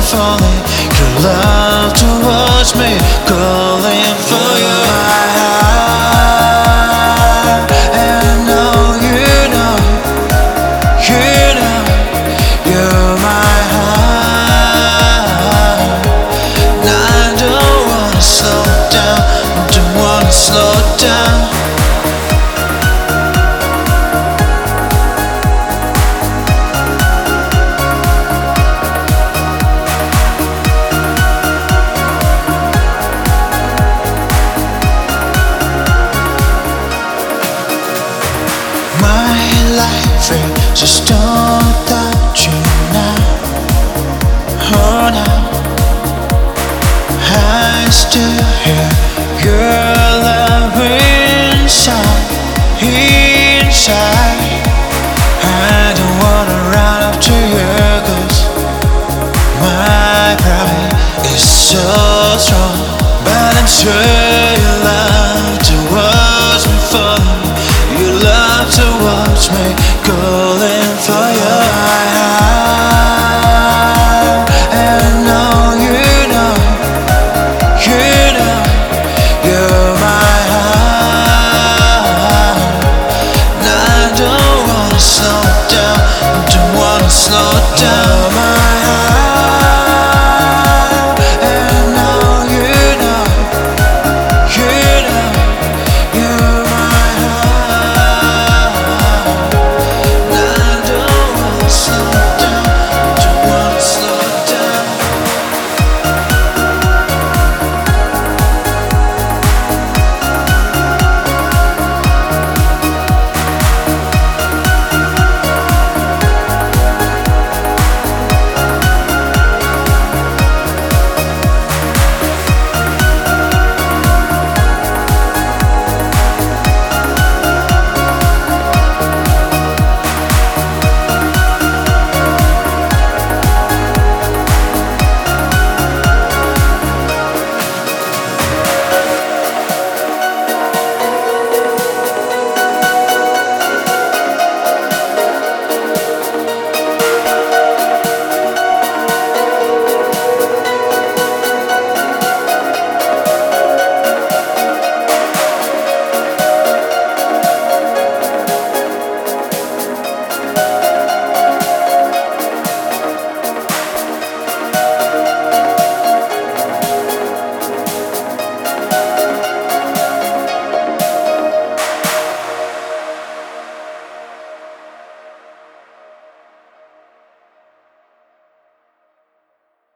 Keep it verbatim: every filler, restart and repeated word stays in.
falling. Your love towards me, calling for you. My heart, and I know you know, you know, you're my heart. And I don't wanna slow down, don't wanna slow down. My life is just all without you now. Oh, now I still hear your love inside, inside. I don't wanna run after you, 'cause my pride is so strong, but I'm true.